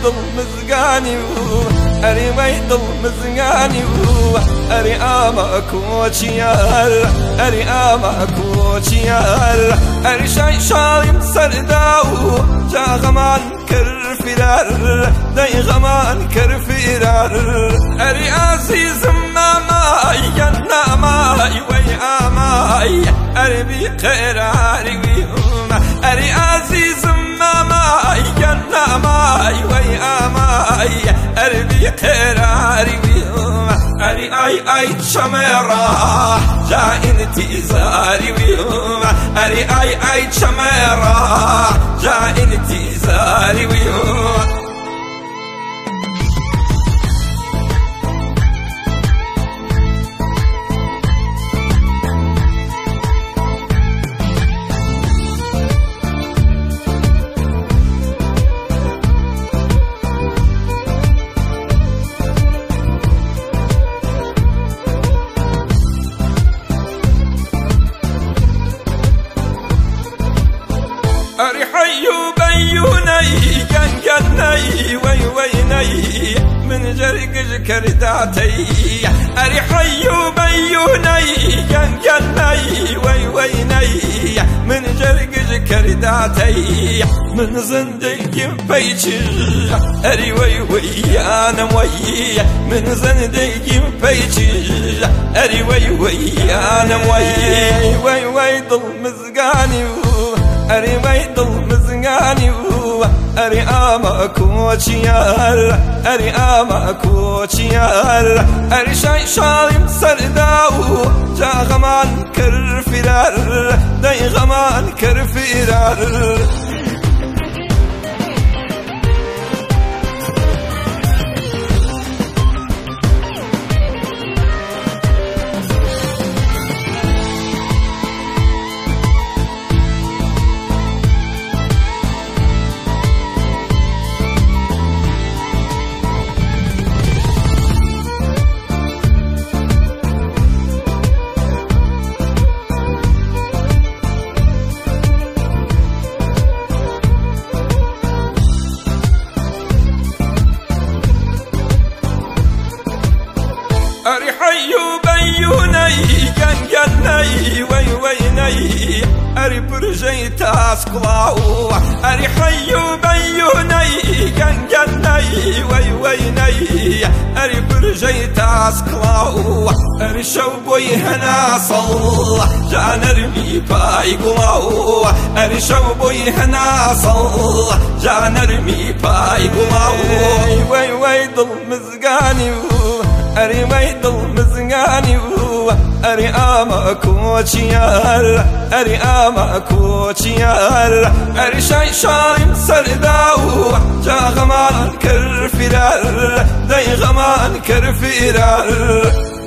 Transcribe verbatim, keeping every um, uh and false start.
ويد المزقاني أري ويد المزقاني أري آما كوتشيال أري آما كوتشيال أري شاي شالم سرداو جا غمان كرفرار داي غمان كرفرار أري عزيز ماماي ينا ماي وي آماي أري بقراري ويوم أري عزيز ماماي ينا ماي وي آماي أري بقراري ويوم أري أي أي شمرة جا انتظاري ويوم أري أي أي شمرة جا انتظاري ويوم أري حيو بيوني كان كني وي ويني من جرقج كرداتي أري حيو بيوني كان كني وي ويني من جرقج كرداتي من زندق بيتي أري وي وي أنا وي من زندق بيتي أري وي وي أنا وي وي وي ضل مزقاني أري ويد المزقاني أري آما كوتشيال أري آما كوتشيال أري شاي شالم سرداو جا غمان كرفرار داي غمان كرفرار أري حيو بيوني كان كني وي ويني أري برجي تاسكلاو أري حيو بيوني كان كني وي ويني أري برجي تاسكلاو أري شوبوي هنا صل جان أرمي بايقلاو أري شوبوي هنا صل جان أرمي بايقلاو وي وي ضل مزقاني أري ويد المزقاني أري آما كوتشيال أري آما كوتشيال أري شاي شالم سرداو جا غمان كرفرار داي غمان كرفرار